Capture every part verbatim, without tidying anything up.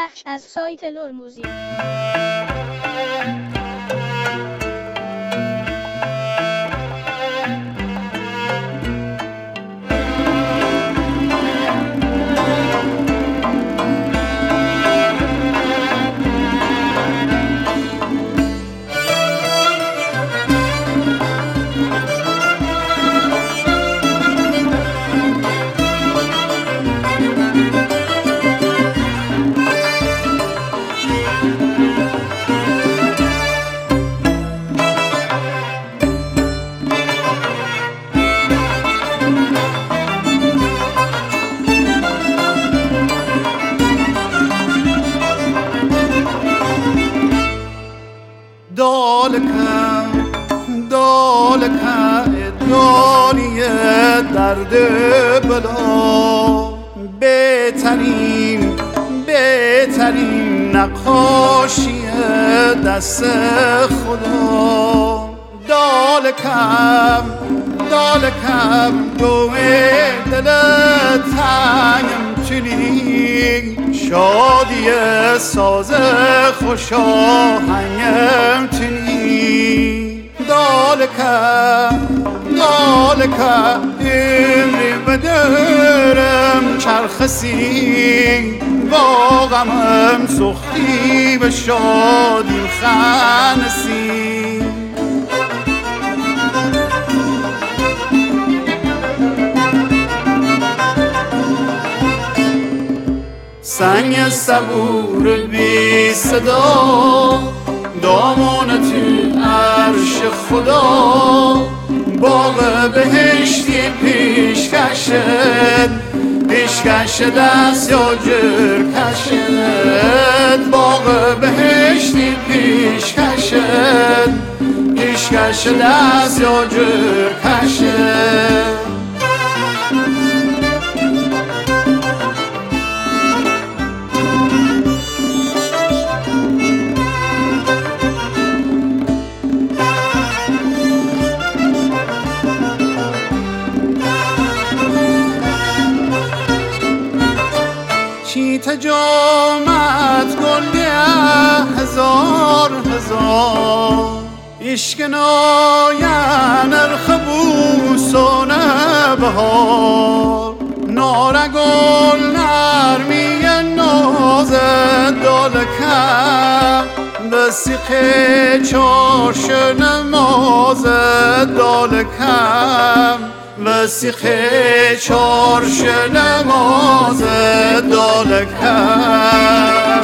بخش از سایت لور موزیک. دالکه دالکه دانی درد بلا، بهترین بهترین نقاشی دست خدا. دالکم دالکم دوه دل تنگم چنین، شادی ساز خوش آهنگم چنین. دالکم دالکم امری بدرم چرخسی، با غمم سختی به شادی خنسی. سنگ صبور بی صدا، دامان تو عرش خدا. باغ بهشتی پیشکشت، پیشکش دست یا جر کشت. باغ بهشتی پیشکشت، پیشکش دست یا جر کشت. چیت جامت گل هزار هزار، عشق ناین ارخبوسان بهار. نار گل نرمی ناز دالکم، بسیخ چارش نماز دالکم. وسیخ چارش نماز دالکم.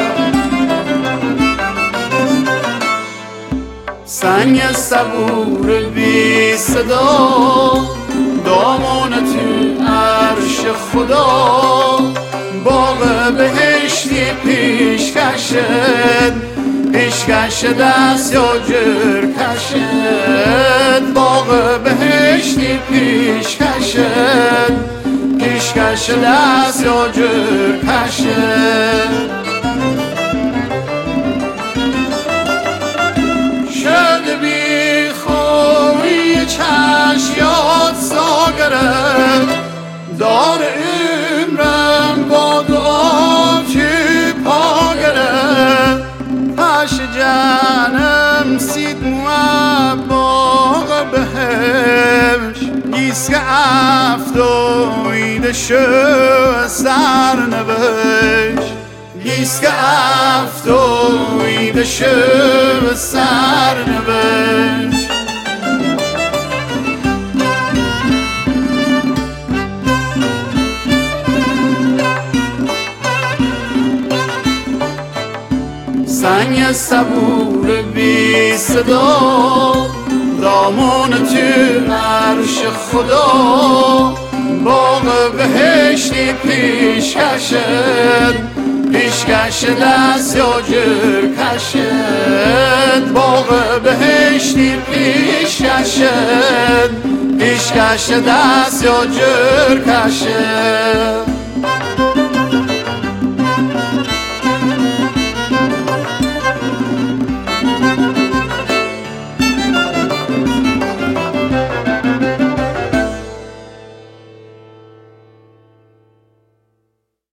سنگ صبور بی صدا، دامان تو عرش خدا. باغ بهشتی پیشکشت، پیشکش دست یا جر کشت. باغ بهشتی پیشکشت، پیشکش دست یا جر کشت. شد بی خوری چشم یاد ساگره، دار عمرم با دعا چی پا گره. پش جانم سید موه باغ بهش، گیسک افتویده شو سر نوش. گیسک افتویده شو سر نوش. سنگ صبور بی صدا، دامان تو عرش خدا. باغ بهشتی پیشکشت، پیشکش دست یا جر کشت. باغ بهشتی پیشکشت، پیشکش دست یا جر کشت.